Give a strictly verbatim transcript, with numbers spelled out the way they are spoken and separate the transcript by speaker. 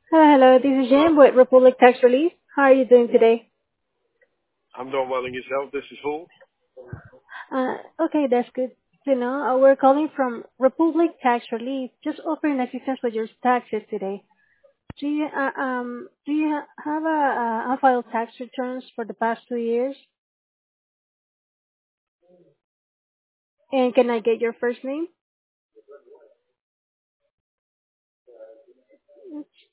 Speaker 1: Hello, hello. This is
Speaker 2: Hello.
Speaker 1: Jen with Republic Tax Relief. How are you doing today?
Speaker 2: I'm doing well in yourself. This is who?
Speaker 1: Uh, okay, that's good to know. Uh, we're calling from Republic Tax Relief, just offering assistance with your taxes today. Do you uh, um do you ha- have a uh, unfiled tax returns for the past two years? And can I get your first name?